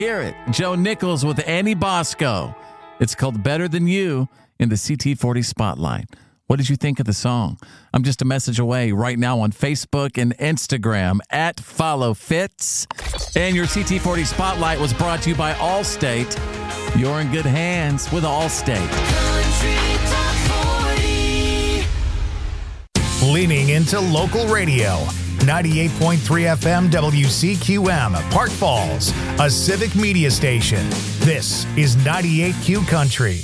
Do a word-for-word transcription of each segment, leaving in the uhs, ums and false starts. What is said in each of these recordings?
Hear it. Joe Nichols with Annie Bosco. It's called Better Than You in the C T forty Spotlight. What did you think of the song? I'm just a message away right now on Facebook and Instagram at Follow Fitz. And your C T forty Spotlight was brought to you by Allstate. You're in good hands with Allstate. Country Top forty. Leaning into local radio. ninety-eight point three F M W C Q M, Park Falls, a civic media station. This is ninety-eight Q Country.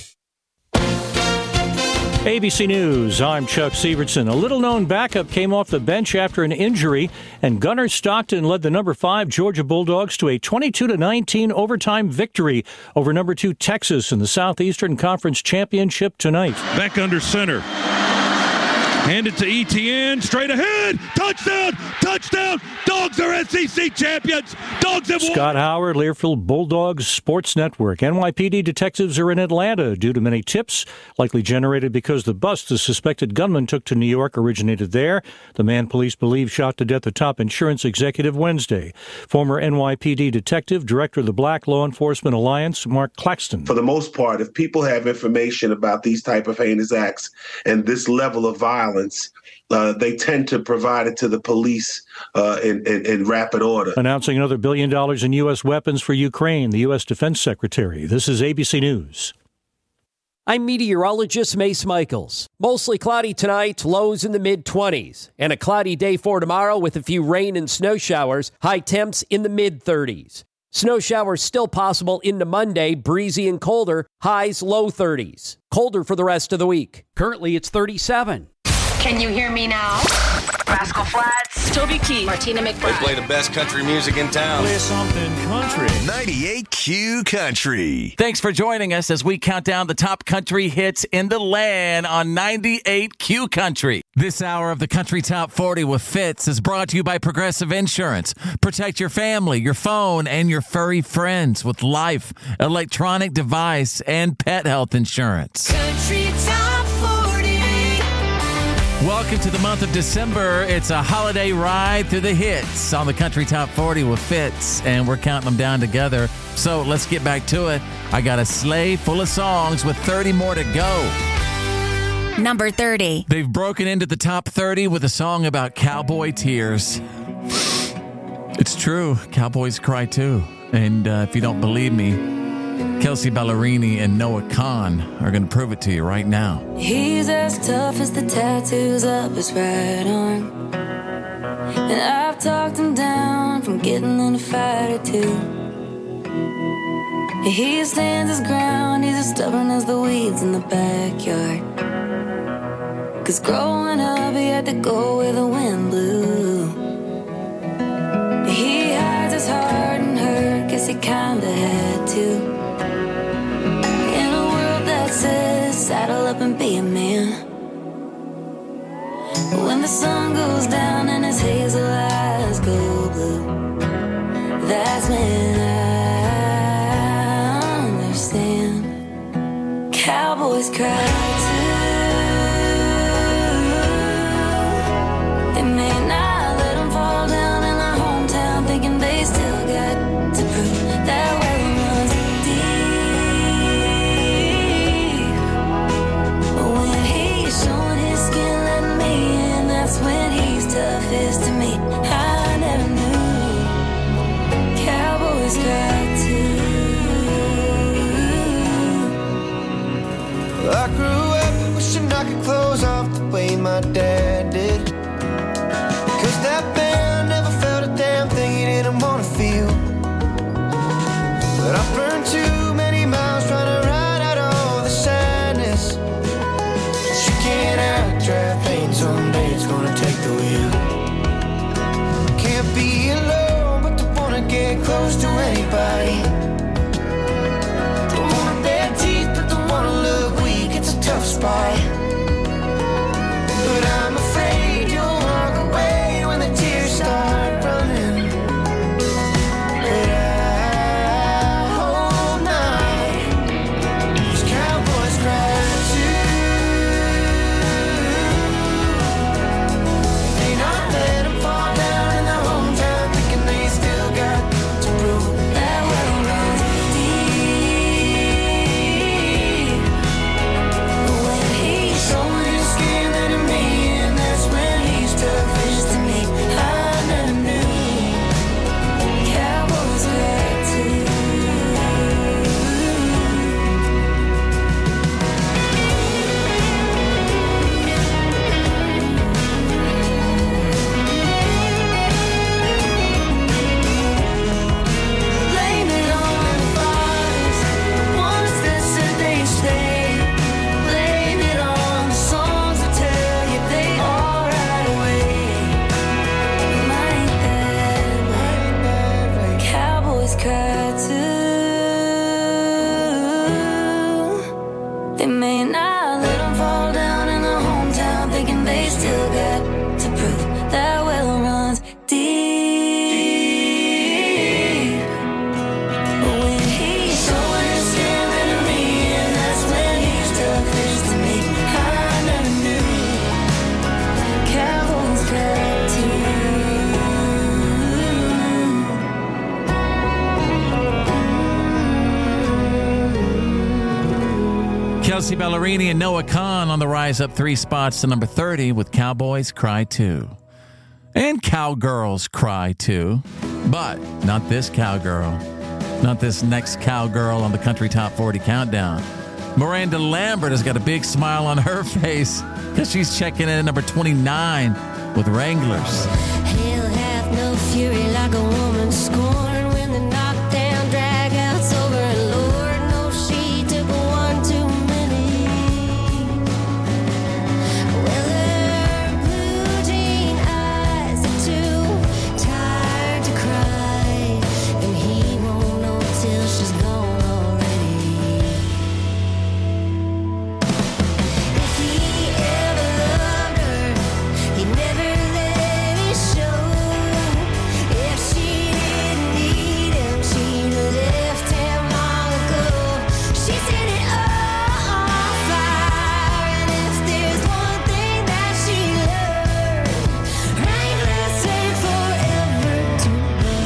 A B C News, I'm Chuck Sievertson. A little-known backup came off the bench after an injury, and Gunnar Stockton led the number five Georgia Bulldogs to a twenty-two to nineteen overtime victory over number two Texas in the Southeastern Conference Championship tonight. Back under center. Handed to Etienne, straight ahead, touchdown, touchdown, Dogs are S E C champions, Dogs have won. Scott Howard, Learfield Bulldogs Sports Network. N Y P D detectives are in Atlanta due to many tips, likely generated because the bus the suspected gunman took to New York originated there. The man police believe shot to death a top insurance executive Wednesday. Former N Y P D detective, director of the Black Law Enforcement Alliance, Mark Claxton. For the most part, if people have information about these type of heinous acts and this level of violence, Uh, they tend to provide it to the police uh, in, in, in rapid order. Announcing another billion dollars in U S weapons for Ukraine, the U S Defense Secretary. This is A B C News. I'm meteorologist Mace Michaels. Mostly cloudy tonight, lows in the mid-twenties. And a cloudy day for tomorrow with a few rain and snow showers, high temps in the mid-thirties. Snow showers still possible into Monday, breezy and colder, highs low thirties. Colder for the rest of the week. Currently, it's thirty-seven. Can you hear me now? Rascal Flatts, Toby Keith, Martina McBride. They play the best country music in town. Play something country. ninety-eight Q Country. Thanks for joining us as we count down the top country hits in the land on ninety-eight Q Country. This hour of the Country Top forty with Fitz is brought to you by Progressive Insurance. Protect your family, your phone, and your furry friends with life, electronic device, and pet health insurance. Country Top forty. Welcome to the month of December. It's a holiday ride through the hits on the Country Top forty with Fitz, and we're counting them down together. So let's get back to it. I got a sleigh full of songs with thirty more to go. Number thirty. They've broken into the top thirty with a song about cowboy tears. It's true. Cowboys cry too. And uh, if you don't believe me, Kelsey Ballerini and Noah Kahn are going to prove it to you right now. He's as tough as the tattoos up his right arm, and I've talked him down from getting in a fight or two. He stands his ground, he's as stubborn as the weeds in the backyard. Cause growing up he had to go where the wind blew. He hides his heart and hurt, guess he kinda had to. Says, saddle up and be a man. When the sun goes down and his hazel eyes go blue, that's when I understand. Cowboys cry too. They may not let them fall down in their hometown, thinking they still got to prove that way. Toughest to me, I never knew. Cowboys cry too. I grew Kelsey Ballerini and Noah Kahan on the rise up three spots to number thirty with Cowboys Cry Too. And Cowgirls Cry Too. But not this cowgirl. Not this next cowgirl on the Country Top forty Countdown. Miranda Lambert has got a big smile on her face because she's checking in at number twenty-nine with Wranglers. Hell hath no fury like a woman scorned when the knockdown drag-out's over. And Lord knows she took one too many. Well, her blue jean eyes are too tired to cry, and he won't know till she's gone already. If he ever loved her, he never let it show. If she didn't need him, she'd have left him long ago. She set it all on fire, and if there's one thing that she learned, Wranglers take forever to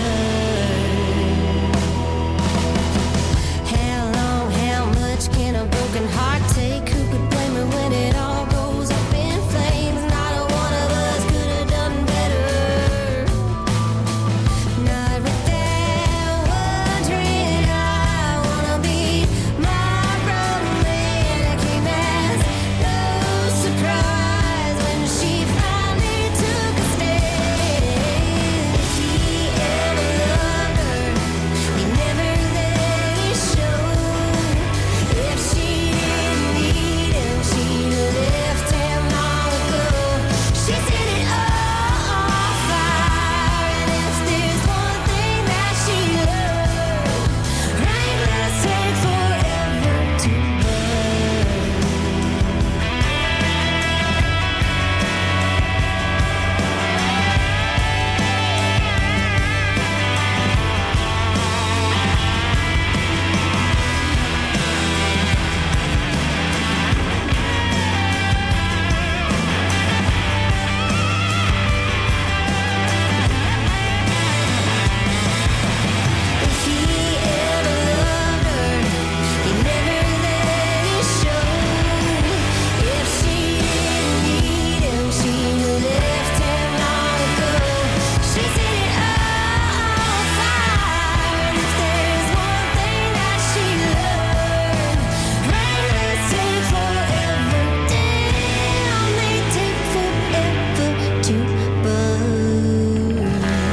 burn. How long, how much can a broken heart take? Who could blame her when it all goes up in flames? Not a one of us could have done better. Not without wondering, I wanna be monochromatic. Came as no surprise when she finally took a stand. If he ever loved her, he never let it show. If she didn't need him, she'd have left him long ago. She set it all on fire, and if there's one thing that she learned, Wranglers take forever to If he ever loved her, he never let it show. If she didn't need him, she'd have left him long ago. She set it all on fire, and if there's one thing that she learned, Wranglers take forever. Damn, they take forever to burn.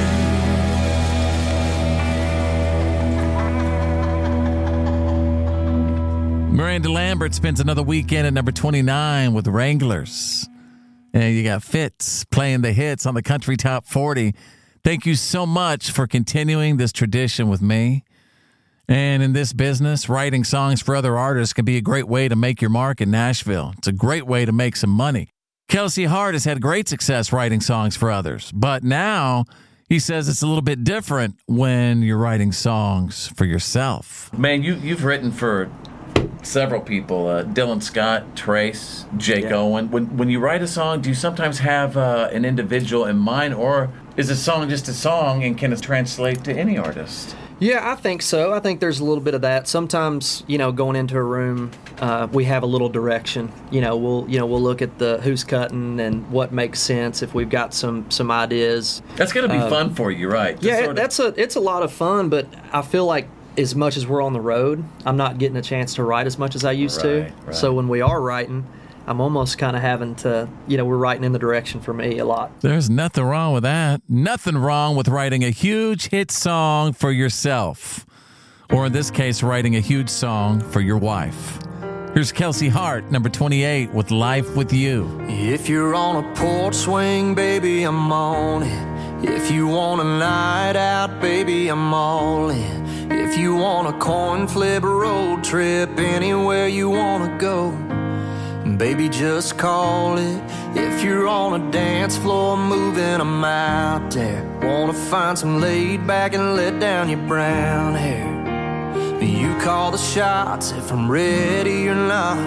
Miranda Lambert spends another weekend at number twenty-nine with Wranglers. And you got Fitz playing the hits on the Country Top forty. Thank you so much for continuing this tradition with me. And in this business, writing songs for other artists can be a great way to make your mark in Nashville. It's a great way to make some money. Kelsey Hart has had great success writing songs for others, but now he says it's a little bit different when you're writing songs for yourself. Man, you, you've written for several people, uh, Dylan Scott, Trace, Jake Yeah. Owen. When when you write a song, do you sometimes have uh, an individual in mind, or is a song just a song and can it translate to any artist? Yeah, I think so. I think there's a little bit of that. Sometimes, you know, going into a room, uh, we have a little direction. You know, we'll you know we'll look at the who's cutting and what makes sense if we've got some some ideas. That's gonna be Uh, fun for you, right? To Yeah, sort it, of- that's a it's a lot of fun, but I feel like as much as we're on the road, I'm not getting a chance to write as much as I used to. Right, right. So when we are writing, I'm almost kind of having to, you know, we're writing in the direction for me a lot. There's nothing wrong with that. Nothing wrong with writing a huge hit song for yourself. Or in this case, writing a huge song for your wife. Here's Kelsey Hart, number twenty-eight, with Life With You. If you're on a porch swing, baby, I'm on it. If you want a night out, baby, I'm all in. If you want a coin flip road trip, anywhere you want to go, baby, just call it. If you're on a dance floor moving, I'm out there. Wanna find some laid back and let down your brown hair. You call the shots if I'm ready or not,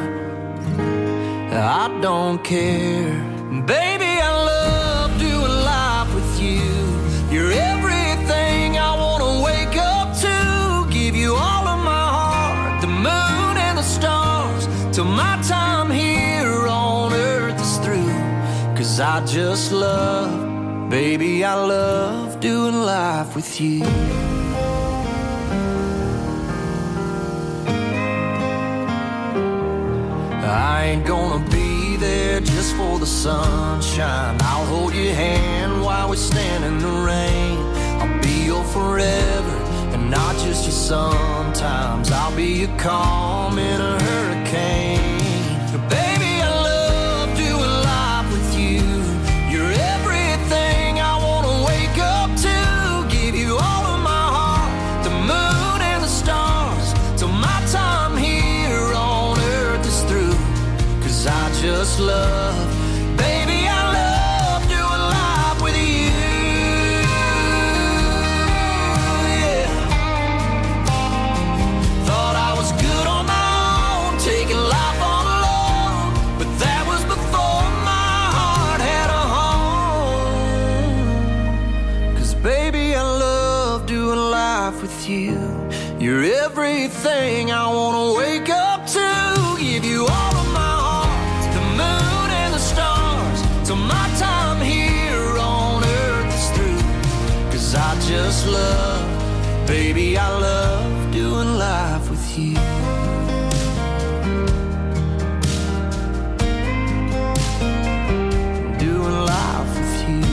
I don't care. Baby, I love doing life with you. You're everything I wanna wake up to. Give you all of my heart, the moon and the stars, to till my time here on earth is through. Cause I just love, baby, I love doing life with you. I ain't gonna be there just for the sunshine. I'll hold your hand while we stand in the rain. I'll be your forever and not just your sometimes. I'll be your calm in a hurricane. Baby, I love doing life with you. You're everything I wanna wake up to. Give you all of my heart, the moon and the stars, till my time here on earth is through. Cause I just love, baby, I love doing life with you. Yeah. Thought I was good on my own, taking life all alone, but that was before my heart had a home. Cause baby, I love doing life with you. You're everything I wanna wake up to. Give you all of my heart, the moon and the stars, till my time here on earth is through. Cause I just love, baby, I love doing life with you. Doing life with you.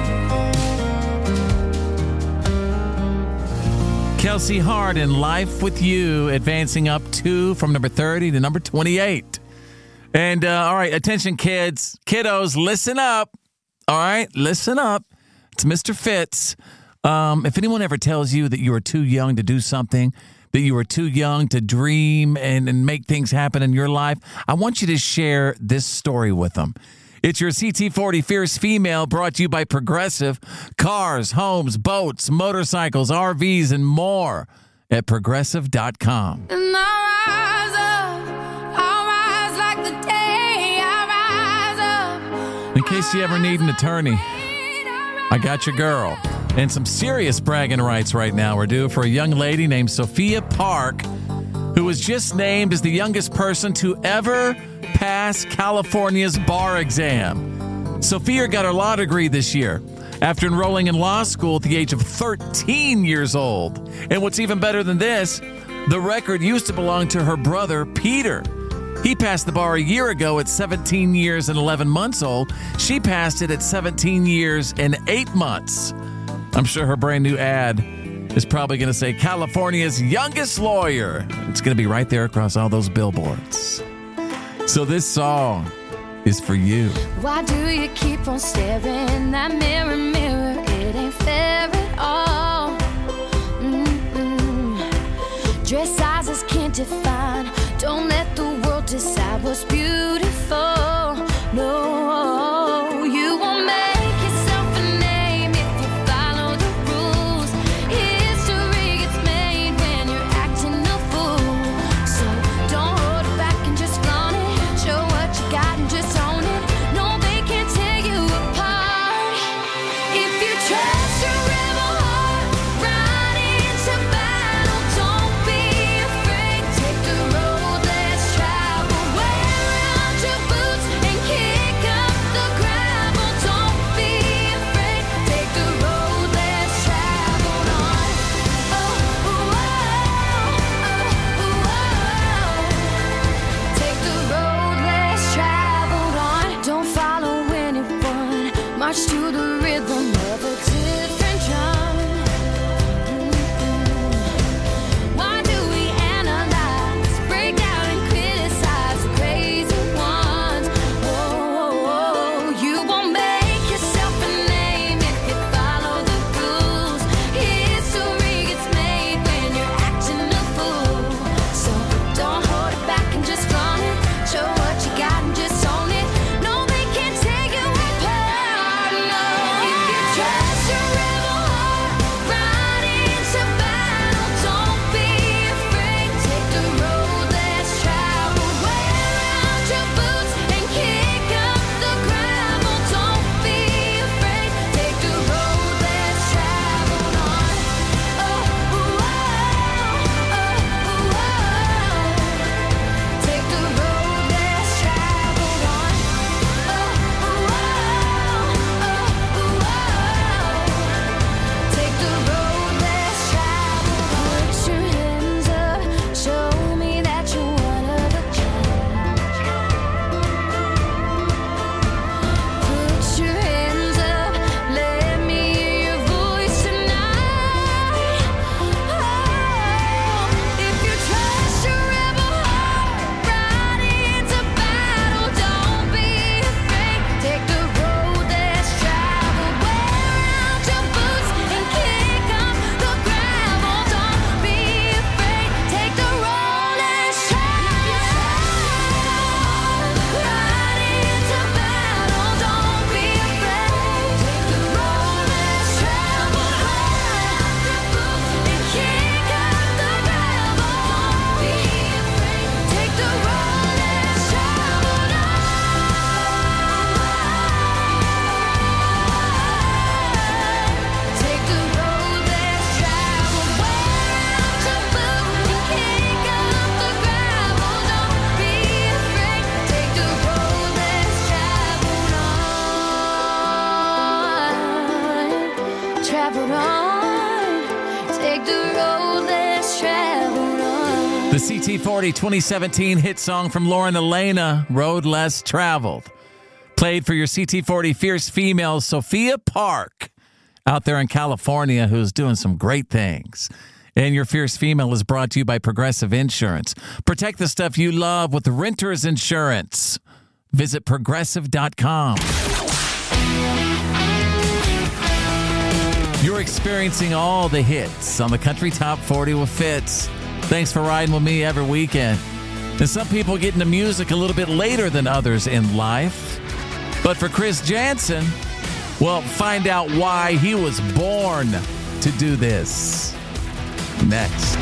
Kelsey Hart in Life with You, advancing up two from number thirty to number twenty-eight. And, uh, all right, attention, kids. Kiddos, listen up. All right, listen up. It's Mister Fitz. Um, if anyone ever tells you that you are too young to do something, that you are too young to dream and, and make things happen in your life, I want you to share this story with them. It's your C T forty Fierce Female, brought to you by Progressive. Cars, homes, boats, motorcycles, R Vs, and more at progressive dot com. And I rise up, I rise like the day I rise up. In case you ever need an attorney, I got your girl. And some serious bragging rights right now are due for a young lady named Sophia Park, who was just named as the youngest person to ever pass California's bar exam. Sophia got her law degree this year after enrolling in law school at the age of thirteen years old. And what's even better than this, the record used to belong to her brother, Peter. He passed the bar a year ago at seventeen years and eleven months old. She passed it at seventeen years and eight months. I'm sure her brand new ad is probably going to say California's youngest lawyer. It's going to be right there across all those billboards. So this song is for you. Why do you keep on staring? That mirror, mirror, it ain't fair at all. Mm-mm. Dress sizes can't define. Don't let the world decide what's beautiful. No, you won't make yourself a name if you follow the rules. History gets made when you're acting a fool. So don't hold it back and just flaunt it. Show what you got and just own it. No, they can't tear you apart. If you trust your rebel heart, ride into battle. Don't be afraid. Take the road less traveled. Wear out your boots and kick up the The C T forty twenty seventeen hit song from Lauren Elena, Road Less Traveled. Played for your C T forty Fierce Female, Sophia Park, out there in California, who's doing some great things. And your Fierce Female is brought to you by Progressive Insurance. Protect the stuff you love with Renter's Insurance. Visit progressive dot com. You're experiencing all the hits on the Country Top forty with Fitz. Thanks for riding with me every weekend. And some people get into music a little bit later than others in life. But for Chris Jansen, well, find out why he was born to do this. Next.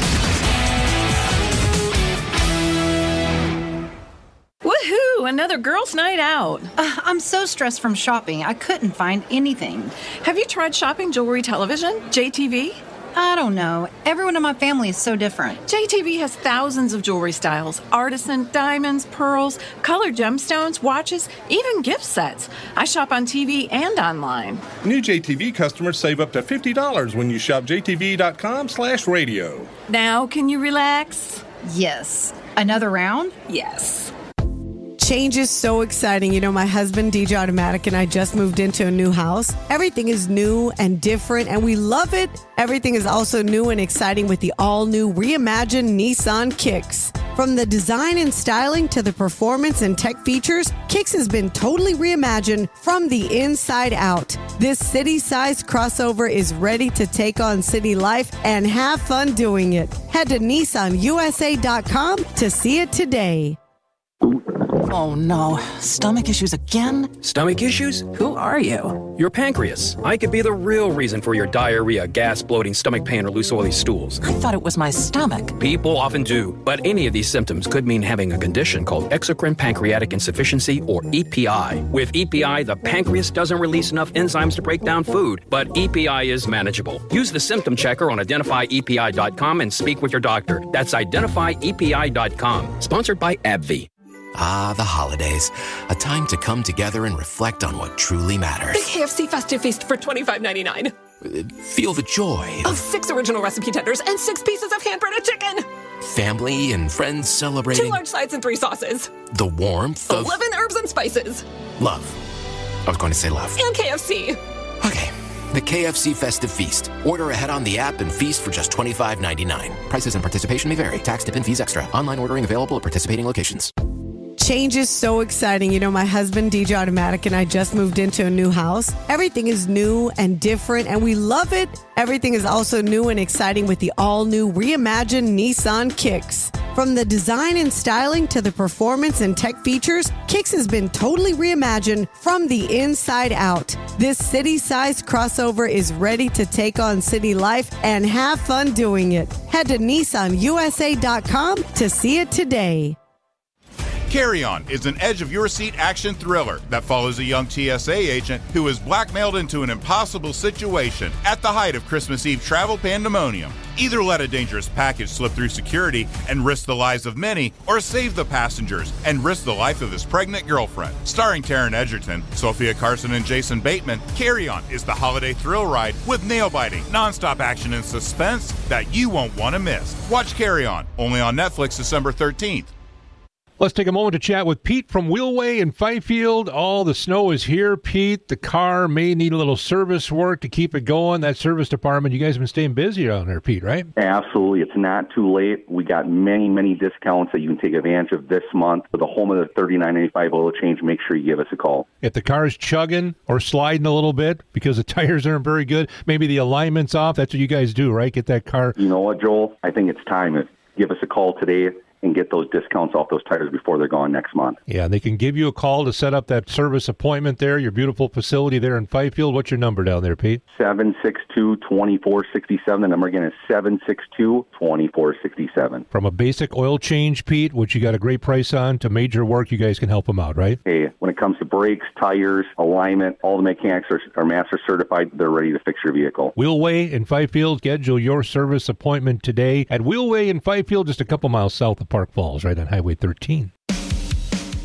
Woohoo! Another girls' night out. Uh, I'm so stressed from shopping. I couldn't find anything. Have you tried shopping jewelry television, J T V? I don't know. Everyone in my family is so different. J T V has thousands of jewelry styles. Artisan, diamonds, pearls, colored gemstones, watches, even gift sets. I shop on T V and online. New J T V customers save up to fifty dollars when you shop j t v dot com slash radio. Now, can you relax? Yes. Another round? Yes. Change is so exciting. You know, my husband, D J Automatic, and I just moved into a new house. Everything is new and different, and we love it. Everything is also new and exciting with the all-new reimagined Nissan Kicks. From the design and styling to the performance and tech features, Kicks has been totally reimagined from the inside out. This city-sized crossover is ready to take on city life and have fun doing it. Head to nissan u s a dot com to see it today. Oh no, stomach issues again? Stomach issues? Who are you? Your pancreas. I could be the real reason for your diarrhea, gas, bloating, stomach pain, or loose oily stools. I thought it was my stomach. People often do, but any of these symptoms could mean having a condition called exocrine pancreatic insufficiency, or E P I. With E P I, the pancreas doesn't release enough enzymes to break down food, but E P I is manageable. Use the symptom checker on identify e p i dot com and speak with your doctor. That's identify e p i dot com. Sponsored by AbbVie. Ah, the holidays. A time to come together and reflect on what truly matters. The K F C Festive Feast for twenty-five ninety-nine. Feel the joy Of six original recipe tenders and six pieces of hand-breaded chicken. family and friends celebrating. Two large sides and three sauces. The warmth of Eleven herbs and spices. love. I was going to say love. And K F C. Okay. The K F C Festive Feast. Order ahead on the app and feast for just twenty-five ninety-nine. Prices and participation may vary. Tax, tip, and fees extra. Online ordering available at participating locations. Change is so exciting. You know, my husband, D J Automatic, and I just moved into a new house. Everything is new and different, and we love it. Everything is also new and exciting with the all-new reimagined Nissan Kicks. From the design and styling to the performance and tech features, Kicks has been totally reimagined from the inside out. This city-sized crossover is ready to take on city life and have fun doing it. Head to nissan u s a dot com to see it today. Carry On is an edge-of-your-seat action thriller that follows a young T S A agent who is blackmailed into an impossible situation at the height of Christmas Eve travel pandemonium. Either let a dangerous package slip through security and risk the lives of many, or save the passengers and risk the life of his pregnant girlfriend. Starring Taron Egerton, Sophia Carson, and Jason Bateman, Carry On is the holiday thrill ride with nail-biting, non-stop action and suspense that you won't want to miss. Watch Carry On, only on Netflix December thirteenth. Let's take a moment to chat with Pete from Wheelway in Fifield. All the snow is here, Pete. The car may need a little service work to keep it going. That service department, you guys have been staying busy down there, Pete, right? Absolutely. It's not too late. We got many, many discounts that you can take advantage of this month. For the home of the thirty-nine ninety-five oil change, make sure you give us a call. If the car is chugging or sliding a little bit because the tires aren't very good, maybe the alignment's off, that's what you guys do, right? Get that car. You know what, Joel? I think it's time. Give us a call today and get those discounts off those tires before they're gone next month. Yeah, they can give you a call to set up that service appointment there, your beautiful facility there in Fifield. What's your number down there, Pete? seven six two, two four six seven. The number again is seven six two, two four six seven. From a basic oil change, Pete, which you got a great price on, to major work, you guys can help them out, right? Hey, when it comes to brakes, tires, alignment, all the mechanics are, are master certified. They're ready to fix your vehicle. Wheelway in Fifield. Schedule your service appointment today at Wheelway in Fifield, just a couple miles south of Park Falls, right on Highway thirteen.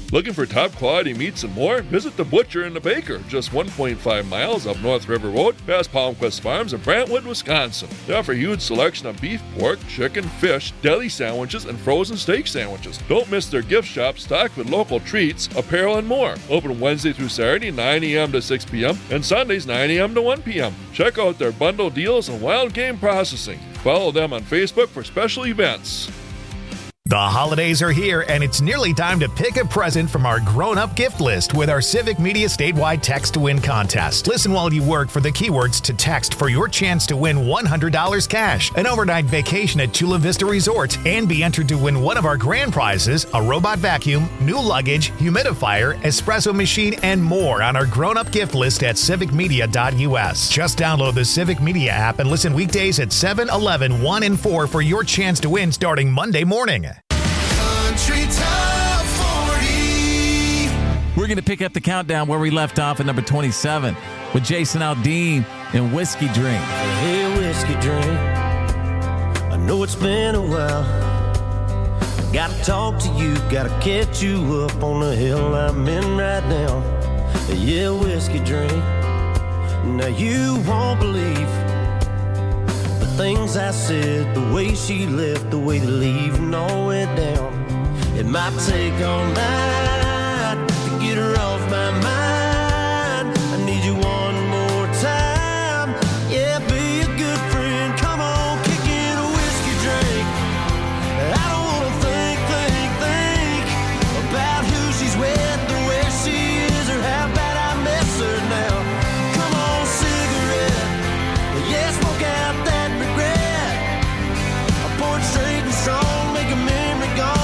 Looking for top quality meats and more? Visit the Butcher and the Baker, just one point five miles up North River Road, past Palmquist Farms in Brantwood, Wisconsin. They offer a huge selection of beef, pork, chicken, fish, deli sandwiches, and frozen steak sandwiches. Don't miss their gift shop stocked with local treats, apparel, and more. Open Wednesday through Saturday, nine a.m. to six p.m., and Sundays, nine a.m. to one p.m. Check out their bundle deals and wild game processing. Follow them on Facebook for special events. The holidays are here, and it's nearly time to pick a present from our grown-up gift list with our Civic Media statewide Text to Win contest. Listen while you work for the keywords to text for your chance to win one hundred dollars cash, an overnight vacation at Chula Vista Resort, and be entered to win one of our grand prizes, a robot vacuum, new luggage, humidifier, espresso machine, and more on our grown-up gift list at civic media dot u s. Just download the Civic Media app and listen weekdays at seven, eleven, one, and four for your chance to win starting Monday morning. Country Top forty. We're going to pick up the countdown where we left off at number twenty-seven with Jason Aldean and Whiskey Drink. Hey, whiskey drink, I know it's been a while. I gotta talk to you, gotta catch you up on the hill I'm in right now. Yeah, whiskey drink, now you won't believe the things I said, the way she left, the way the leaving all went down. It might take all night to get her off my mind. I need you one more time. Yeah, be a good friend. Come on, kick in a whiskey drink. I don't wanna think, think, think about who she's with, or where she is, or how bad I miss her now. Come on, cigarette. Yeah, smoke out that regret. I pour it straight and strong, make a memory gone.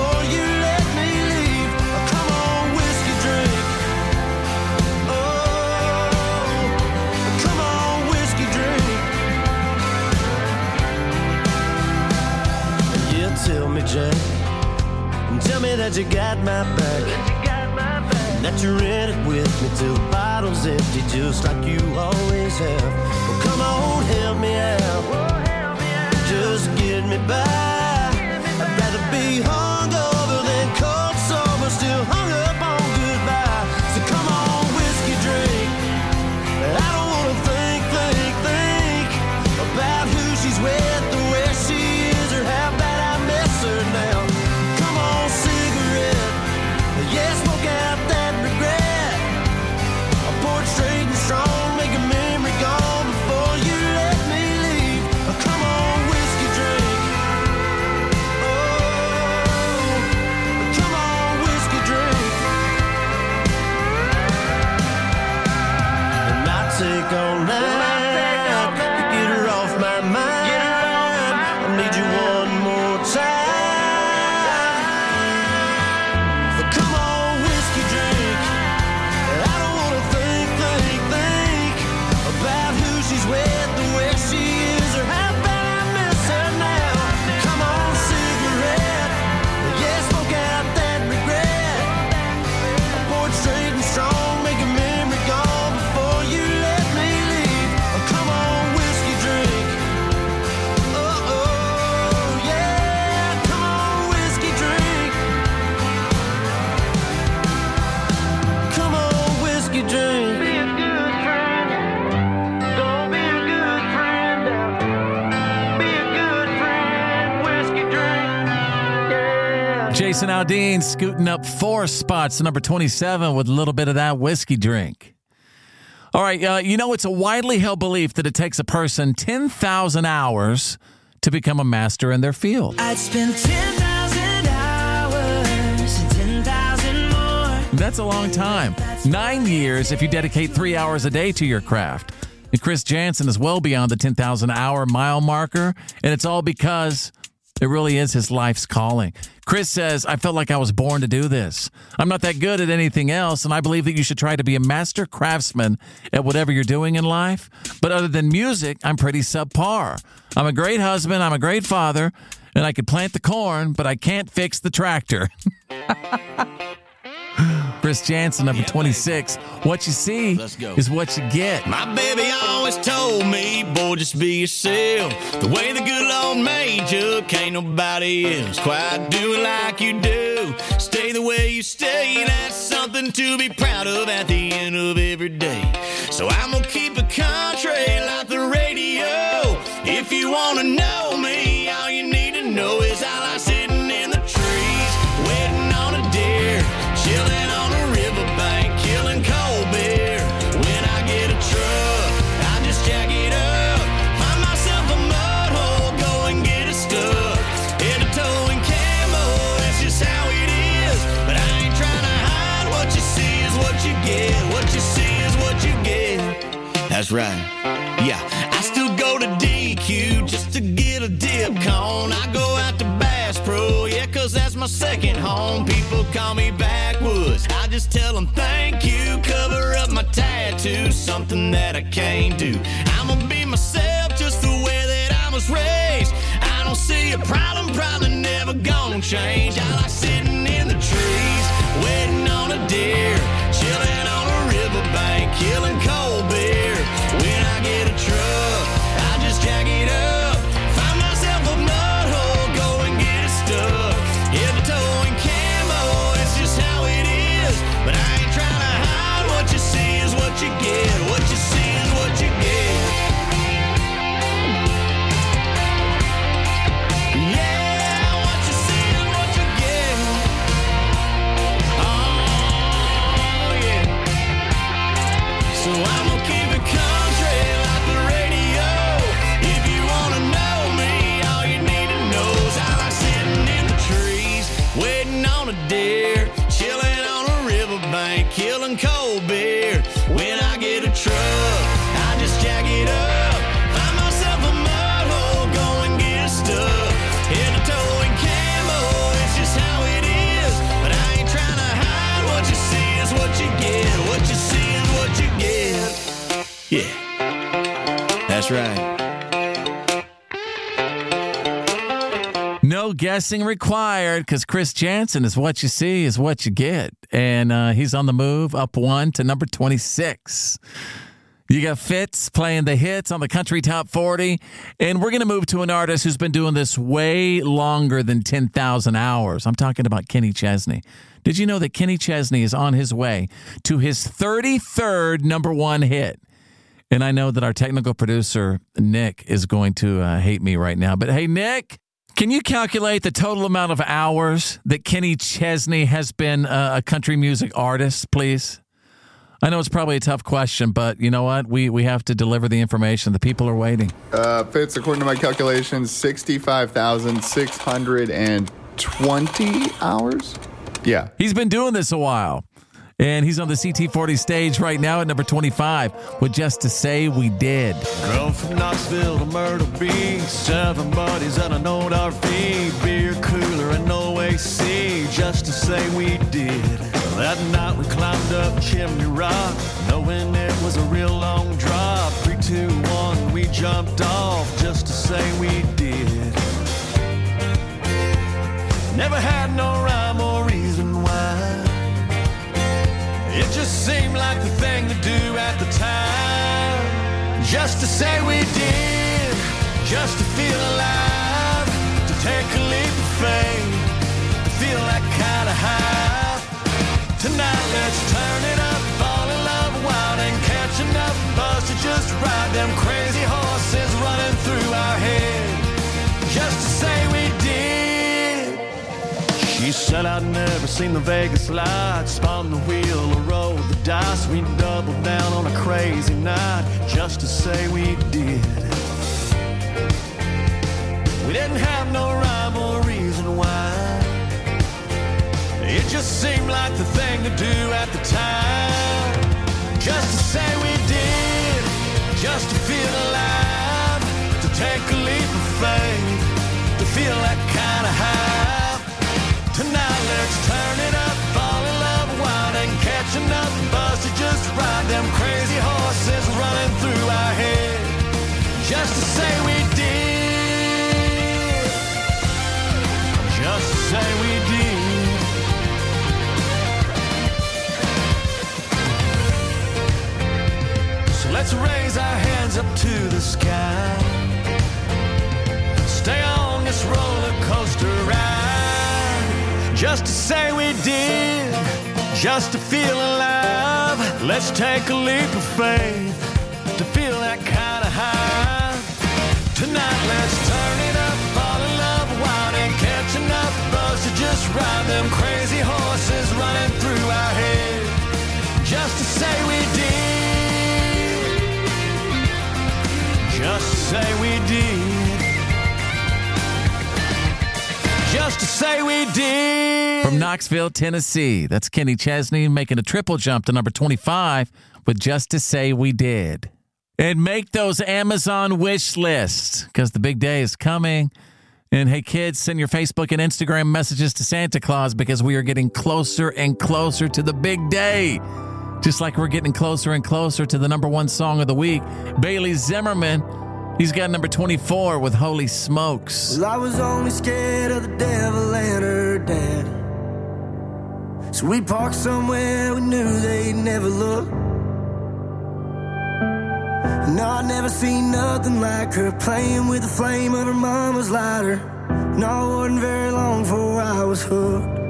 Tell me, Jack, tell me that you got my back, and that you're in it with me till the bottle's empty, just like you always have. Well, come on, help me out, just get me by. I'd rather be hungover than cold sober, still hung up on goodbye. So come on, whiskey drink. I don't wanna think, think, think about who she's with, or where she is, or how bad I miss her now. Come on, cigarette. Yeah, smoke out that regret. I pour it straight and strong, make a memory gone before you let me leave. Come on, whiskey drink. Oh, come on, whiskey drink. It might take all night to get her off my mind. I need you one more time. But come on, whiskey drink. I don't wanna think, think, think about who she's with, or where she is, or how bad I miss her now. Come on, cigarette. Yeah, smoke out that regret. I pour it straight and strong, make a memory gone before you let me leave. Come on, whiskey drink. Oh, oh, yeah. Come on, whiskey drink. Come on, whiskey drink. Be a good friend. Don't be a good friend now. Be a good friend. Whiskey drink. Yeah. Jason Aldean scooting up four spots to number twenty-seven with a little bit of that Whiskey Drink. All right, uh, you know, it's a widely held belief that it takes a person ten thousand hours to become a master in their field. I'd spend ten thousand hours and ten thousand more. That's a long time. Nine years if you dedicate three hours a day to your craft. And Chris Jansen is well beyond the ten thousand hour mile marker, and it's all because it really is his life's calling. Chris says, I felt like I was born to do this. I'm not that good at anything else, and I believe that you should try to be a master craftsman at whatever you're doing in life. But other than music, I'm pretty subpar. I'm a great husband, I'm a great father, and I could plant the corn, but I can't fix the tractor. Chris Jansen, number twenty-six. What you see is what you get. My baby always told me, boy, just be yourself. The way the good Lord made you, can't nobody else quite do it like you do. Stay the way you stay, that's something to be proud of at the end of every day. So I'm gonna keep it country like the radio. If you wanna know me, all you need to know is I like sitting in the trees, waiting on a deer, chilling on a riverbank, killing cold beer. When I get a truck, I just jack it up, find myself a mud hole, go and get it stuck. In a towing camo, that's just how it is. But I ain't trying to hide, what you see is what you get. What you see is what you get. That's right, yeah. I still go to D Q just to get a dip cone. I go out to Bass Pro, yeah, cause that's my second home. People call me backwoods, I just tell them thank you. Cover up my tattoo, something that I can't do. I'ma be myself just the way that I was raised. I don't see a problem, probably never gonna change. I like sitting in the trees, waiting on a deer, chilling on a riverbank, killing cold beer. When I get a truck, I just jack it up, find myself a mud hole, go and get it stuck. Yeah, the towing camo, it's just how it is. But I ain't trying to hide, what you see is what you get. What you see is what you get. Yeah, what you see is what you get. Oh, yeah. So I'm gonna keep it country like the radio. If you wanna know me, all you need to know is I like sitting in the trees, waiting on a deer, chilling on a riverbank, killing cold beer. When I get a truck, I just jack it up, find myself a mud hole, go and get it stuck. In a towing camo, it's just how it is. But I ain't trying to hide, what you see is what you get. What you see is what you get. Yeah, that's right. No guessing required, because Chris Jansen is what you see is what you get. And uh, he's on the move, up one to number twenty-six. You got Fitz playing the hits on the Country Top forty. And we're going to move to an artist who's been doing this way longer than ten thousand hours. I'm talking about Kenny Chesney. Did you know that Kenny Chesney is on his way to his thirty-third number one hit? And I know that our technical producer, Nick, is going to uh, hate me right now. But hey, Nick, can you calculate the total amount of hours that Kenny Chesney has been uh, a country music artist, please? I know it's probably a tough question, but you know what? We we have to deliver the information. The people are waiting. Uh, Fitz, according to my calculations, sixty-five thousand six hundred twenty hours? Yeah. He's been doing this a while. And he's on the C T forty stage right now at number twenty-five with Just to Say We Did. Drove from Knoxville to Myrtle Beach, seven buddies and a note R V, beer cooler and no A C, just to say we did. That night we climbed up Chimney Rock, knowing it was a real long drop. Three, two, one, we jumped off, just to say we did. Never had no rhyme or reason why. It just seemed like the thing to do at the time. Just to say we did, just to feel alive, to take a leap of faith, to feel that kind of high. Tonight let's turn it up, fall in love wild and catch enough buzz to just ride them crazy horses running through our head. Just to say we did. She said I'd never seen the Vegas lights, spun the wheel or rolled the dice. We doubled down on a crazy night, just to say we did. We didn't have no rhyme or reason why. It just seemed like the thing to do at the time. Just to say we did, just to feel alive, to take a leap of faith, to feel that kind of high. Tonight let's turn it up, fall in love wild and catch enough buzz to just ride them crazy horses running through our head. Just to say we did, just to say we did. Let's raise our hands up to the sky. Stay on this roller coaster ride. Just to say we did, just to feel alive. Let's take a leap of faith to feel that kind of high. Tonight let's turn it up, fall in love, wild and catching up, buzz to just ride them crazy horses running through our head. Just to say we did, just to say we did, just to say we did. From Knoxville, Tennessee, that's Kenny Chesney making a triple jump to number twenty-five with Just to Say We Did. And make those Amazon wish lists because the big day is coming. And hey, kids, send your Facebook and Instagram messages to Santa Claus because we are getting closer and closer to the big day. Just like we're getting closer and closer to the number one song of the week, Bailey Zimmerman. He's got number twenty-four with Holy Smokes. Well, I was only scared of the devil and her dad. So we parked somewhere we knew they'd never look. No, I never seen nothing like her playing with the flame of her mama's lighter. No, it wasn't very long before I was hooked.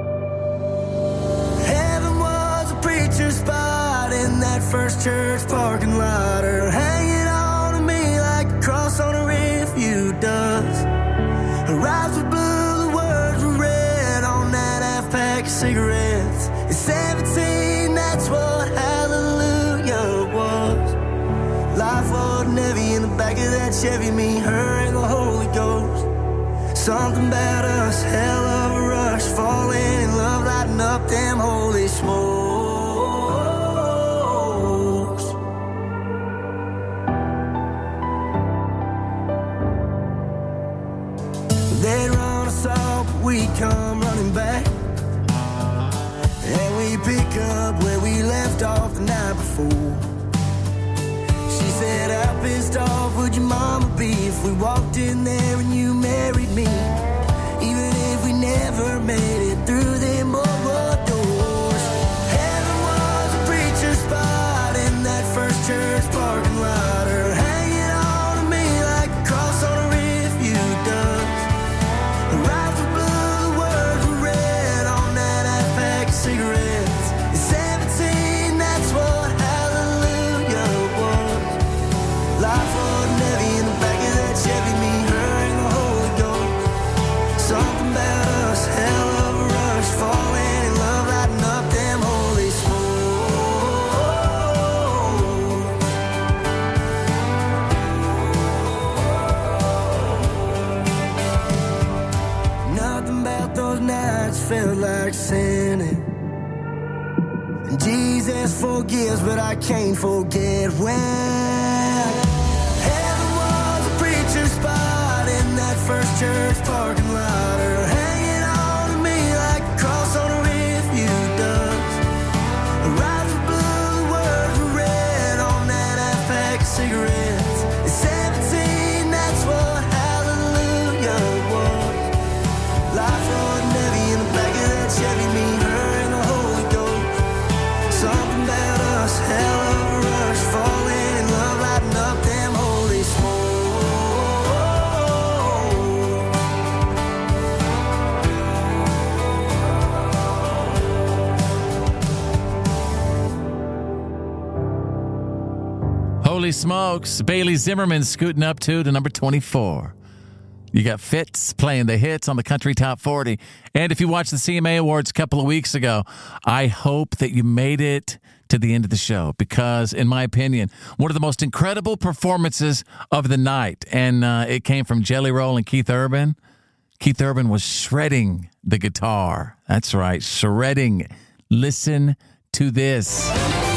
Heaven was a preacher's spot in that first church parking lot. Her hanging on to me like a cross on a refuge does. Her eyes were blue, the words were red on that half pack of cigarettes. At seventeen, that's what hallelujah was. Life wasn't heavy in the back of that Chevy, me, her, and the Holy Ghost. Something about us, hell of a rush, falling in love, lighting up them holy smokes. They'd run us off, but we come running back. And we pick up where we left off the night before. She said, how pissed off would your mama be if we walked in there and you married me? Even if we never made it through them old road doors. Heaven was a preacher's spot in that first church parking lot. Her hanging on to me like a cross on a refuge does. Her eyes were blue, the words were red on that half pack of cigarettes. At seventeen, that's what hallelujah was. Life wasn't heavy in the back of that Chevy, me, her, and the Holy Ghost. Something about us, hell of a rush, falling in love, lighting up them holy smokes. Nothing about those nights felt like sinning. And Jesus forgives, but I can't forget when. Heaven was a preacher's spot in that first church parking lot. Her hanging on to me like a cross on a refuge does. Her eyes were blue, the words were red on that half pack of cigarettes. At seventeen, that's what hallelujah was. Life wasn't heavy in the back of that Chevy, me, her, and the Holy Ghost. Something about us, hell of a rush, falling in love, lighting up them holy smokes. Holy Smokes, Bailey Zimmerman scooting up to to number twenty-four. You got Fitz playing the hits on the Country Top forty. And if you watched the C M A Awards a couple of weeks ago, I hope that you made it to the end of the show because, in my opinion, one of the most incredible performances of the night, and uh, it came from Jelly Roll and Keith Urban. Keith Urban was shredding the guitar. That's right, shredding. Listen to this.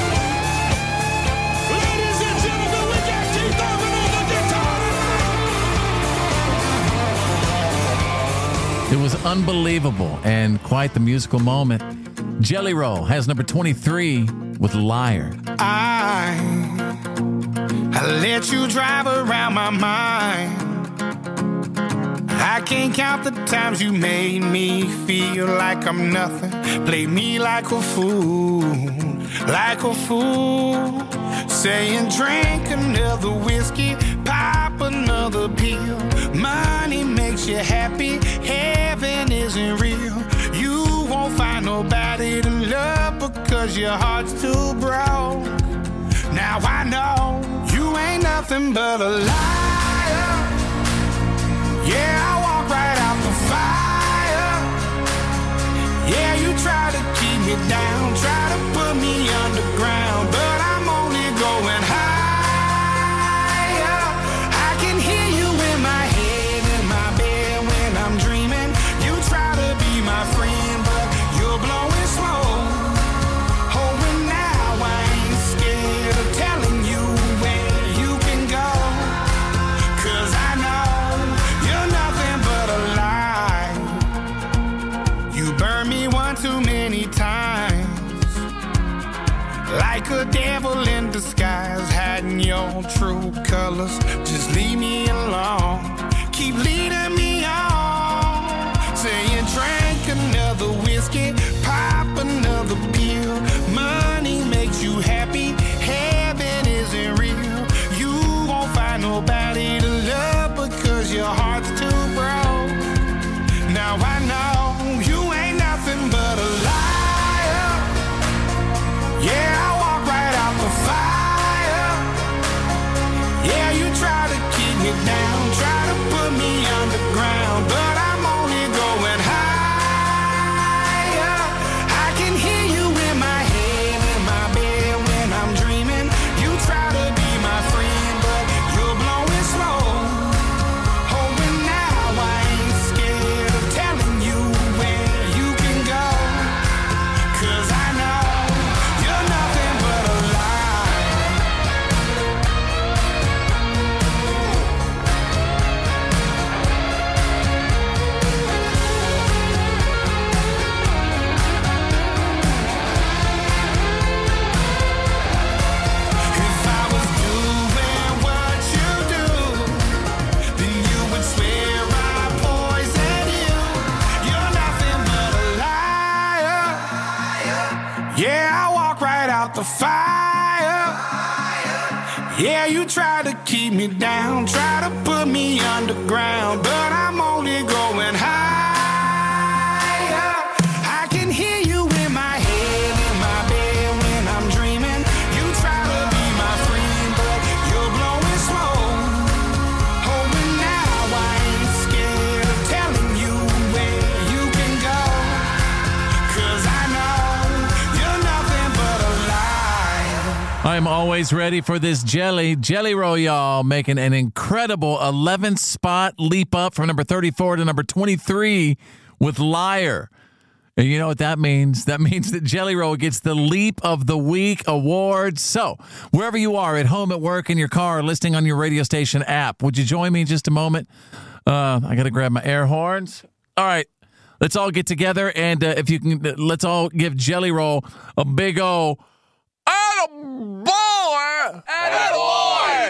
It was unbelievable and quite the musical moment. Jelly Roll has number twenty-three with Liar. I, I let you drive around my mind. I can't count the times you made me feel like I'm nothing. Play me like a fool, like a fool. Saying drink another whiskey, pop another pill. Money makes you happy, heaven isn't real. You won't find nobody to love because your heart's too broke. Now I know you ain't nothing but a liar. Yeah, I walk right out the fire. Yeah, you try to keep me down, try to put me underground, but I'm only going higher. I can hear you in my head, in my bed when I'm dreaming. You try to be my friend, but you're blowing smoke. Oh, and now I ain't scared of telling you where you can go, 'cause I know you're nothing but a lie. You burned me one too many times, like a devil in disguise, hiding your true colors. Just leave me alone, keep leading me on. Saying drink another whiskey, pop another pill. Money makes you happy, heaven isn't real. You won't find nobody to love because your heart's too broke. Now I know you ain't nothing but a liar. Yeah, I walk right out the fire. Yeah, you try to keep me down, try to put me underground, but I'm only going higher. I can hear you in my head, in my bed when I'm dreaming. You try to be my friend, but you're blowing smoke. Oh, and now I ain't scared of telling you where you can go, 'cause I know you're nothing but a lie. If I was doing what you do, then you would swear I poison you. You're nothing but a liar. Yeah, I walk right out the fire. Yeah, you try to keep me down, try to put me underground, but I'm only going higher. I can hear you in my head, in my bed when I'm dreaming. You try to be my friend, but you're blowing smoke. Oh, and now I ain't scared of telling you where you can go, 'cause I know you're nothing but a lie. I'm always ready for this jelly. Jelly Roll, y'all, making an incredible eleven spot leap up from number thirty-four to number twenty-three with Liar. And you know what that means? That means that Jelly Roll gets the Leap of the Week award. So, wherever you are, at home, at work, in your car, listening on your radio station app, would you join me in just a moment? Uh, I got to grab my air horns. All right. Let's all get together, and uh, if you can, uh, let's all give Jelly Roll a big old attaboy! Attaboy!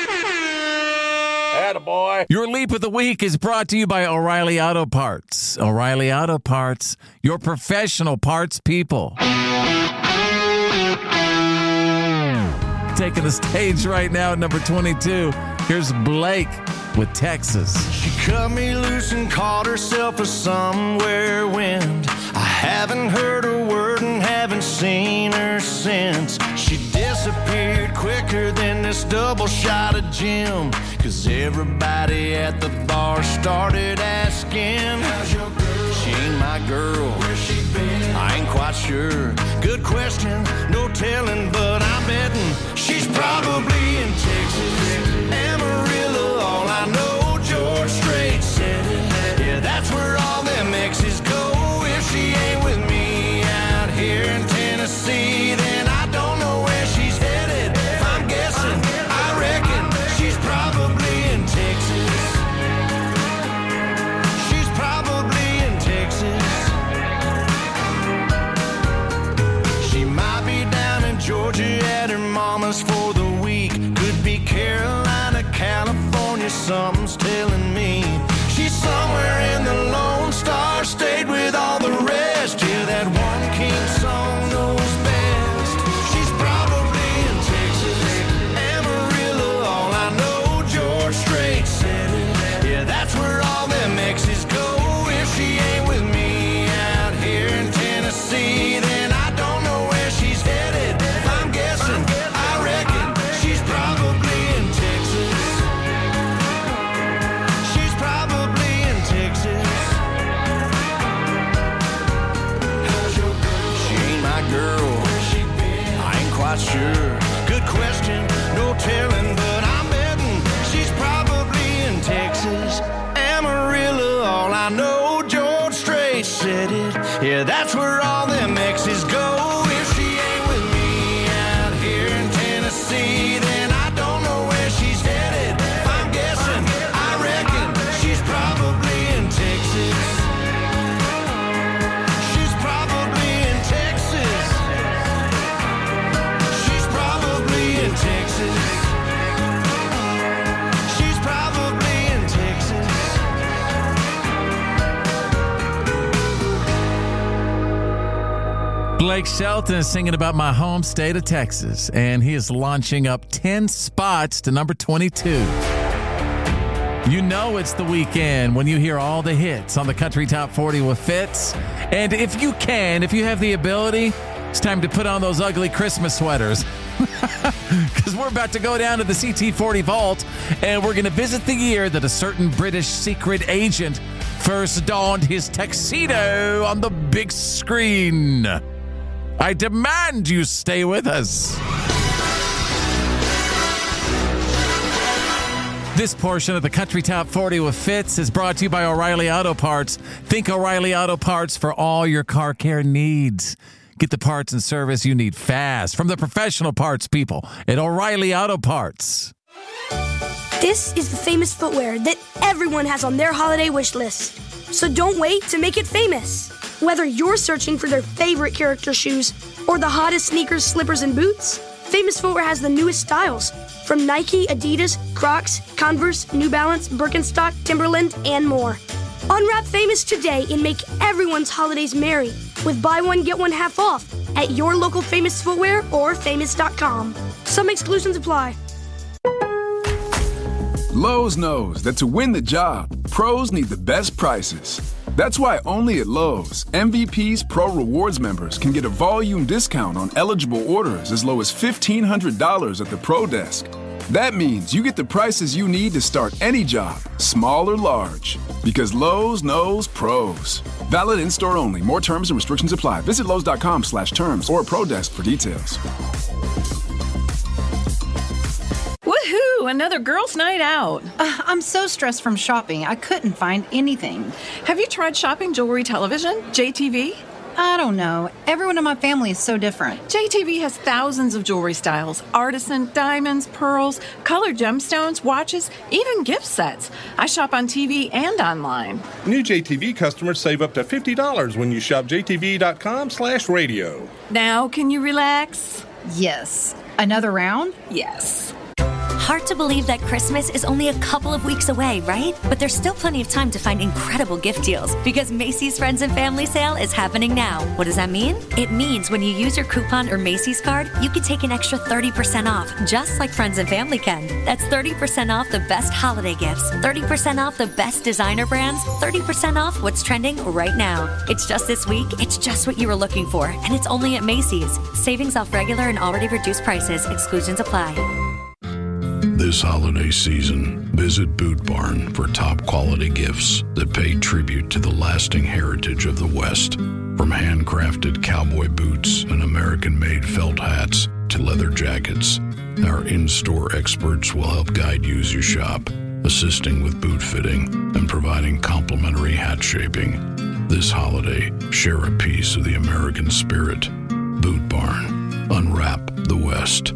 Attaboy! Your Leap of the Week is brought to you by O'Reilly Auto Parts. O'Reilly Auto Parts, your professional parts people. Taking the stage right now at number twenty-two. Here's Blake with Texas. She cut me loose and caught herself a somewhere wind. I haven't heard a word and haven't seen her since. She disappeared quicker than this double shot of gin. Cause everybody at the bar started asking, how's your girl? She ain't my girl. Where's she been? I ain't quite sure. Good question, no telling, but I'm betting she's probably in Texas. Amarillo, all I know, George Strait said it. Yeah, that's where all them exes go. If she ain't with me out here in Tennessee, then I don't know where she's headed. If I'm guessing, I reckon she's probably in Texas. She's probably in Texas. She might be down in Georgia at her mama's for the week. Could be Carolina sure. Good question, no telling, but I'm betting she's probably in Texas. Amarillo, all I know, George Strait said it. Yeah, that's where all them exes go. If she ain't with me out here in Tennessee, then I don't know where she's headed. If I'm guessing, I reckon she's probably in Texas. She's probably in Texas. She's probably in Texas. She's probably in Texas. Blake Shelton is singing about my home state of Texas, and he is launching up ten spots to number twenty-two. You know it's the weekend when you hear all the hits on the Country Top forty with Fitz. And if you can, if you have the ability, it's time to put on those ugly Christmas sweaters. Because we're about to go down to the C T forty vault, and we're going to visit the year that a certain British secret agent first donned his tuxedo on the big screen. I demand you stay with us. This portion of the Country Top forty with Fitz is brought to you by O'Reilly Auto Parts. Think O'Reilly Auto Parts for all your car care needs. Get the parts and service you need fast from the professional parts people at O'Reilly Auto Parts. This is the famous footwear that everyone has on their holiday wish list. So don't wait to make it famous. Whether you're searching for their favorite character shoes or the hottest sneakers, slippers, and boots, Famous Footwear has the newest styles from Nike, Adidas, Crocs, Converse, New Balance, Birkenstock, Timberland, and more. Unwrap Famous today and make everyone's holidays merry with buy one, get one half off at your local Famous Footwear or famous dot com. Some exclusions apply. Lowe's knows that to win the job, pros need the best prices. That's why only at Lowe's, M V P's Pro Rewards members can get a volume discount on eligible orders as low as fifteen hundred dollars at the Pro Desk. That means you get the prices you need to start any job, small or large. Because Lowe's knows pros. Valid in-store only. More terms and restrictions apply. Visit Lowe's.com slash terms or Pro Desk for details. Woohoo! Another girls' night out. Uh, I'm so stressed from shopping, I couldn't find anything. Have you tried shopping jewelry television, J T V? I don't know. Everyone in my family is so different. J T V has thousands of jewelry styles. Artisan, diamonds, pearls, colored gemstones, watches, even gift sets. I shop on T V and online. New J T V customers save up to fifty dollars when you shop J T V dot com slash radio. Now, can you relax? Yes. Another round? Yes. Hard to believe that Christmas is only a couple of weeks away, right? But there's still plenty of time to find incredible gift deals because Macy's Friends and Family Sale is happening now. What does that mean? It means when you use your coupon or Macy's card, you can take an extra thirty percent off, just like Friends and Family can. That's thirty percent off the best holiday gifts, thirty percent off the best designer brands, thirty percent off what's trending right now. It's just this week, it's just what you were looking for, and it's only at Macy's. Savings off regular and already reduced prices. Exclusions apply. This holiday season, visit Boot Barn for top quality gifts that pay tribute to the lasting heritage of the West. From handcrafted cowboy boots and American-made felt hats to leather jackets, our in-store experts will help guide you as you shop, assisting with boot fitting and providing complimentary hat shaping. This holiday, share a piece of the American spirit. Boot Barn. Unwrap the West.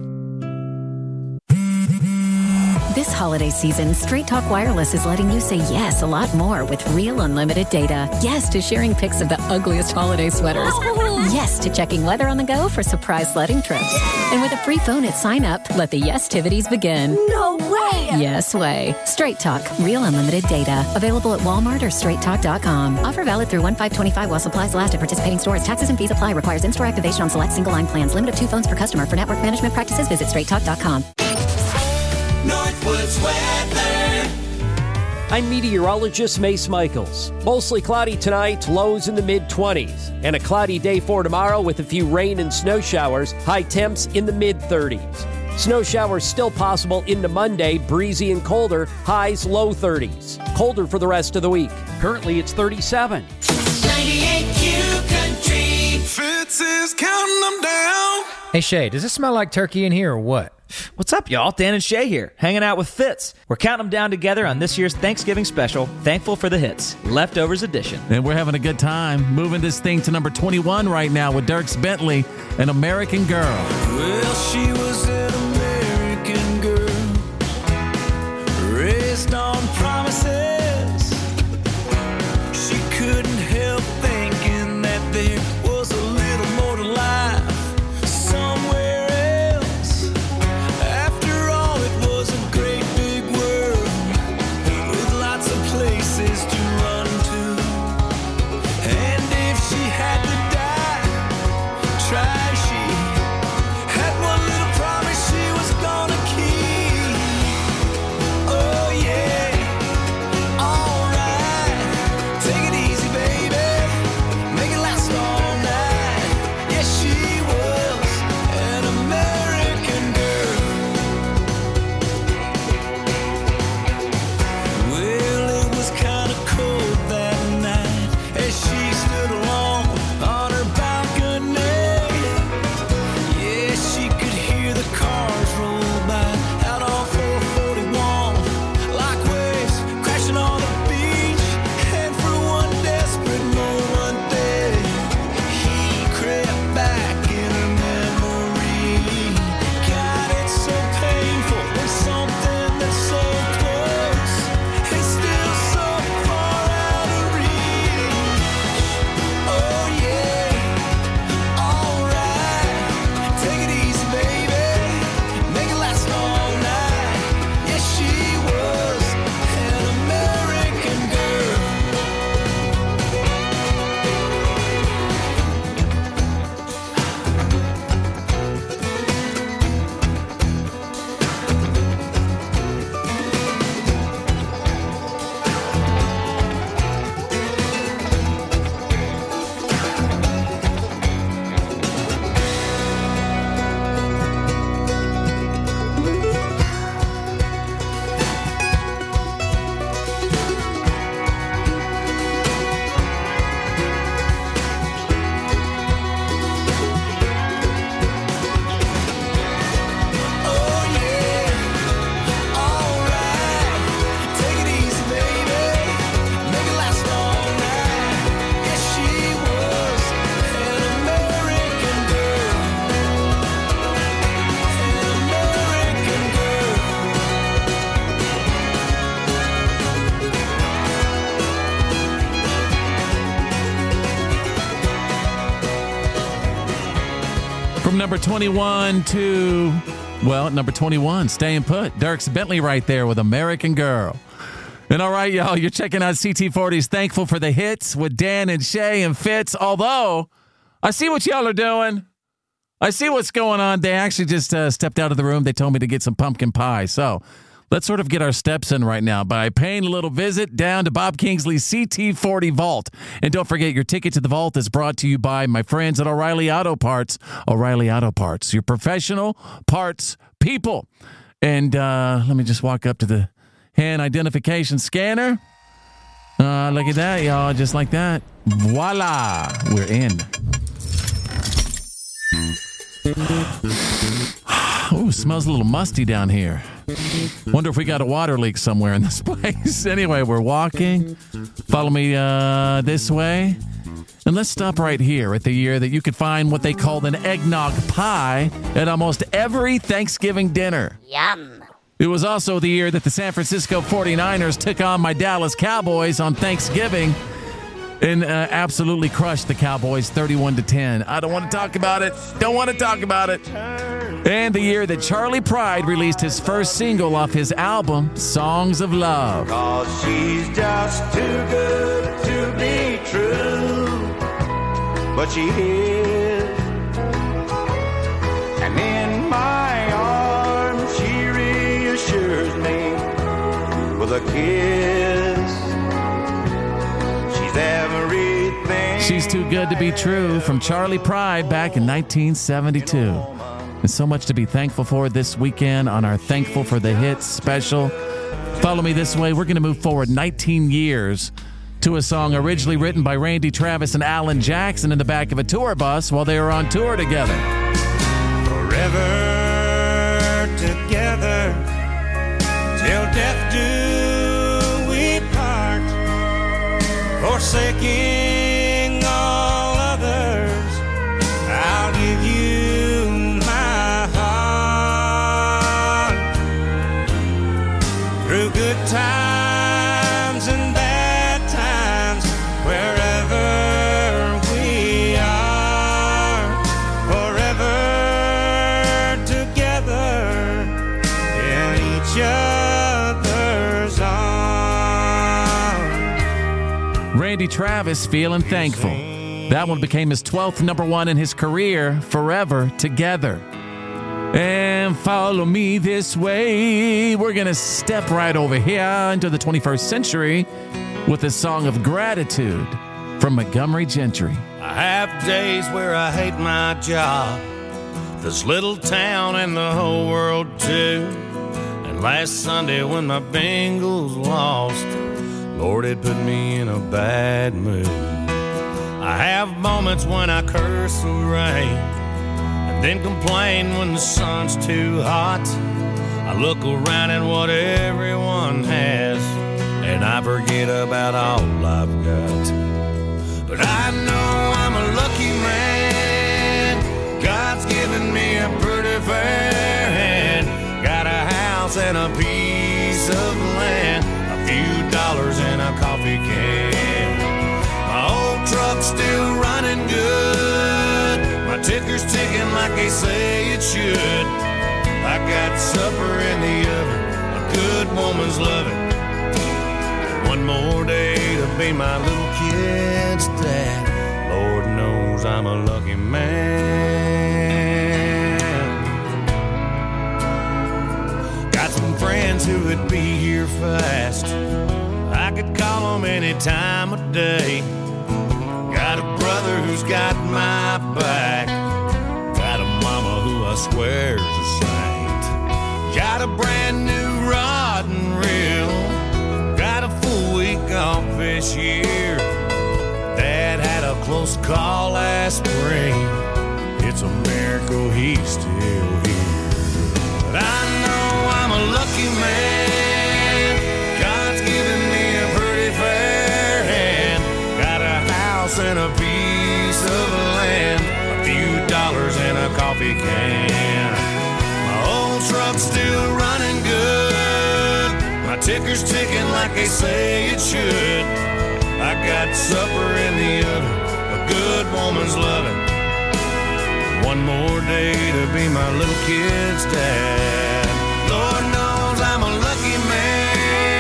This holiday season, Straight Talk Wireless is letting you say yes a lot more with real unlimited data. Yes to sharing pics of the ugliest holiday sweaters. Yes to checking weather on the go for surprise sledding trips. And with a free phone at sign up, let the yes-tivities begin. No way! Yes way. Straight Talk, real unlimited data. Available at Walmart or straight talk dot com. Offer valid through one five twenty-five while supplies last at participating stores. Taxes and fees apply. Requires in-store activation on select single line plans. Limit of two phones per customer. For network management practices, visit straight talk dot com. Northwoods weather. I'm meteorologist Mace Michaels. Mostly cloudy tonight, lows in the mid twenties. And a cloudy day for tomorrow with a few rain and snow showers, high temps in the mid thirties. Snow showers still possible into Monday, breezy and colder, highs low thirties. Colder for the rest of the week. Currently it's thirty-seven. ninety-eight Q Country. Fitz is counting them down. Hey, Shay, does it smell like turkey in here or what? What's up, y'all? Dan and Shay here, hanging out with Fitz. We're counting them down together on this year's Thanksgiving special, Thankful for the Hits, Leftovers Edition. And we're having a good time moving this thing to number twenty-one right now with Dierks Bentley, An American Girl. Well, she was an American girl, raised on promises. She couldn't help thinking that there was a little more to life somewhere else. After all, it was a great big world with lots of places to run to. And if she had to die, try she had one little promise she was gonna keep. Oh yeah, alright, take it easy, baby, make it last all night. Yes, she was an American girl. Well, it was kind of cold that night as she stood alone on her balcony. Yeah, she could hear the cars roll by out on four forty-one, like waves crashing on the beach. And for one desperate moment there, he crept back in her memory. God, it's so painful when something that's so close is still so far out of reach. Oh yeah, alright, take it easy, baby, make it last all night. Yes, she was an American girl. Oh yeah, alright, take it easy, baby, make it last all night. Yes, she was an American girl, an American girl. From number twenty-one to, well, number twenty-one, staying put. Dierks Bentley right there with American Girl. And all right, y'all, you're checking out C T forty's Thankful for the Hits with Dan and Shay and Fitz. Although, I see what y'all are doing. I see what's going on. They actually just uh, stepped out of the room. They told me to get some pumpkin pie. So let's sort of get our steps in right now by paying a little visit down to Bob Kingsley's C T forty Vault. And don't forget, your ticket to the Vault is brought to you by my friends at O'Reilly Auto Parts. O'Reilly Auto Parts, your professional parts people. And uh, let me just walk up to the hand identification scanner. Uh, look at that, y'all. Just like that. Voila. We're in. Ooh, smells a little musty down here. Wonder if we got a water leak somewhere in this place. Anyway, we're walking. Follow me uh, this way. And let's stop right here at the year that you could find what they called an eggnog pie at almost every Thanksgiving dinner. Yum. It was also the year that the San Francisco forty-niners took on my Dallas Cowboys on Thanksgiving and uh, absolutely crushed the Cowboys thirty-one to ten. I don't want to talk about it. Don't want to talk about it. And the year that Charlie Pride released his first single off his album, Songs of Love. Cause she's just too good to be true. But she is. And in my arms she reassures me with a kiss. She's everything. She's Too Good to Be True from Charlie Pride back in nineteen seventy-two. And so much to be thankful for this weekend on our Thankful for the Hits special. Follow me this way. We're going to move forward nineteen years to a song originally written by Randy Travis and Alan Jackson in the back of a tour bus while they were on tour together. forever together till death do we part, forsaking all others. I'll give you my heart through good times and bad times, wherever we are, forever together in each other's arms. Randy Travis, Feeling Thankful. That one became his twelfth number one in his career, Forever Together. And follow me this way. We're going to step right over here into the twenty-first century with a song of gratitude from Montgomery Gentry. I have days where I hate my job, this little town and the whole world too. And last Sunday when my Bengals lost, Lord, it put me in a bad mood. I have moments when I curse the rain and then complain when the sun's too hot. I look around at what everyone has and I forget about all I've got. But I know I'm a lucky man. God's given me a pretty fair hand. Got a house and a piece of land, a few dollars and a coffee can. My old truck's still running good. My ticker's ticking like they say it should. I got supper in the oven, a good woman's loving. One more day to be my little kid's dad. Lord knows I'm a lucky man. Got some friends who would be here fast. I could call them any time of day. Got a brother who's got my back. Got a mama who I swear's a saint. Got a brand new rod and reel. Got a full week off this year. Dad had a close call last spring. It's a miracle he's still here. But I know I'm a lucky man. God's given me a pretty fair hand. Got a house and a piece of land, a few dollars and a coffee can. My old truck's still running good. My ticker's ticking like they say it should. I got supper in the oven, a good woman's loving. One more day to be my little kid's dad. Lord knows I'm a lucky man.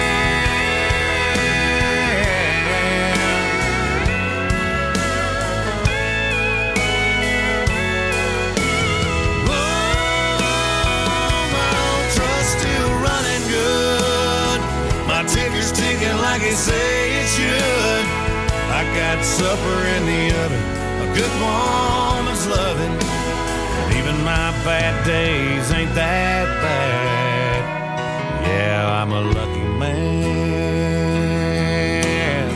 Oh, my old truck's still running good. My ticker's ticking like they say it should. I got supper in the oven, a good woman's loving. And even my bad days ain't that bad. Yeah, I'm a lucky man.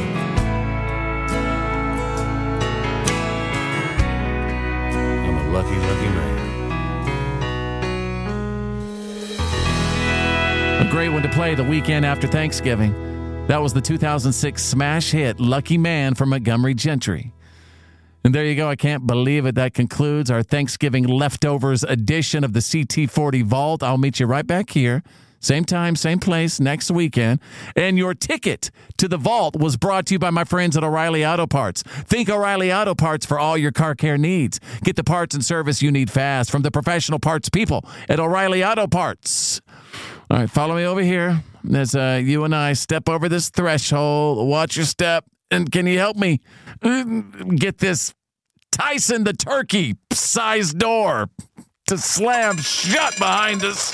I'm a lucky, lucky man. A great one to play the weekend after Thanksgiving. That was the two thousand six smash hit, Lucky Man from Montgomery Gentry. And there you go. I can't believe it. That concludes our Thanksgiving leftovers edition of the C T forty Vault. I'll meet you right back here. Same time, same place, next weekend. And your ticket to the Vault was brought to you by my friends at O'Reilly Auto Parts. Think O'Reilly Auto Parts for all your car care needs. Get the parts and service you need fast from the professional parts people at O'Reilly Auto Parts. All right, follow me over here as uh, you and I step over this threshold. Watch your step. And can you help me get this Tyson the Turkey size door to slam shut behind us?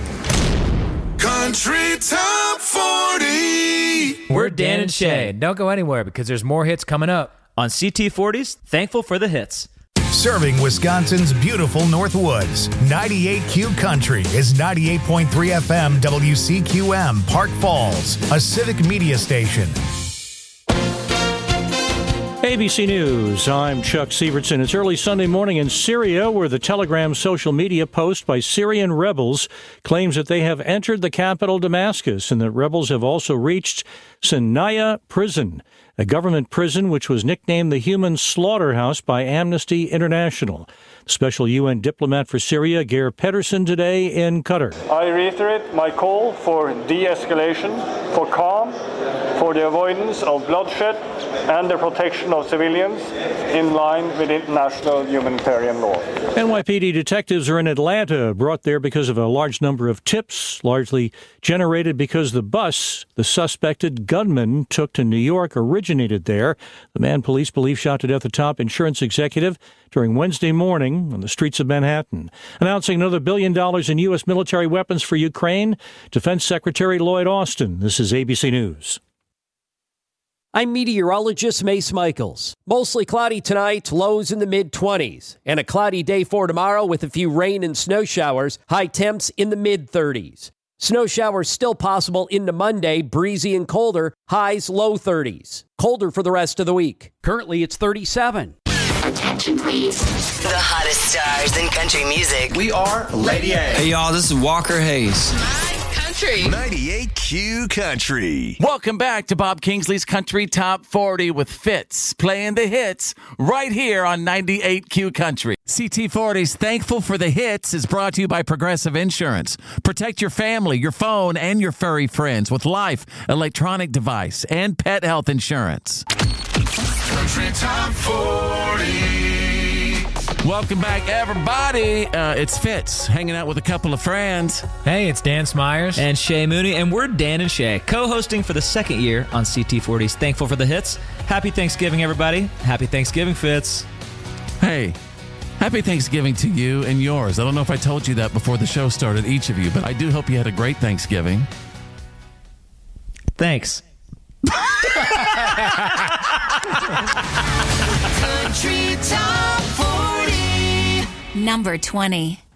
Country Top forty. We're Dan and Shay. Don't go anywhere because there's more hits coming up. On C T forties, thankful for the hits. Serving Wisconsin's beautiful North Woods, ninety-eight Q Country is ninety-eight point three F M W C Q M, Park Falls, a civic media station. A B C News, I'm Chuck Sievertson. It's early Sunday morning in Syria, where the Telegram social media post by Syrian rebels claims that they have entered the capital Damascus and that rebels have also reached Sinaya Prison, a government prison which was nicknamed the Human Slaughterhouse by Amnesty International. Special U N diplomat for Syria, Geir Pedersen, today in Qatar. I reiterate my call for de-escalation, for calm, for the avoidance of bloodshed and the protection of civilians in line with international humanitarian law. N Y P D detectives are in Atlanta, brought there because of a large number of tips, largely generated because the bus the suspected gunman took to New York originated there. The man police believe shot to death a top insurance executive during Wednesday morning on the streets of Manhattan. Announcing another billion dollars in U S military weapons for Ukraine, Defense Secretary Lloyd Austin. This is A B C News. I'm meteorologist Mace Michaels. Mostly cloudy tonight, lows in the mid-twenties. And a cloudy day for tomorrow with a few rain and snow showers, high temps in the mid-thirties. Snow showers still possible into Monday, breezy and colder, highs low thirties. Colder for the rest of the week. Currently, it's thirty-seven. Attention, please. The hottest stars in country music. We are Lady A. Hey, y'all, this is Walker Hayes. Country. ninety-eight Q Country. Welcome back to Bob Kingsley's Country Top forty with Fitz, playing the hits right here on ninety-eight Q Country. C T forty's Thankful for the Hits is brought to you by Progressive Insurance. Protect your family, your phone, and your furry friends with life, electronic device, and pet health insurance. Country Top forty. Welcome back, everybody. Uh, it's Fitz, hanging out with a couple of friends. Hey, it's Dan Smyers. And Shay Mooney, and we're Dan and Shay, co-hosting for the second year on C T forty's Thankful for the Hits. Happy Thanksgiving, everybody. Happy Thanksgiving, Fitz. Hey, happy Thanksgiving to you and yours. I don't know if I told you that before the show started, each of you, but I do hope you had a great Thanksgiving. Thanks. Country Top forty. Number twenty.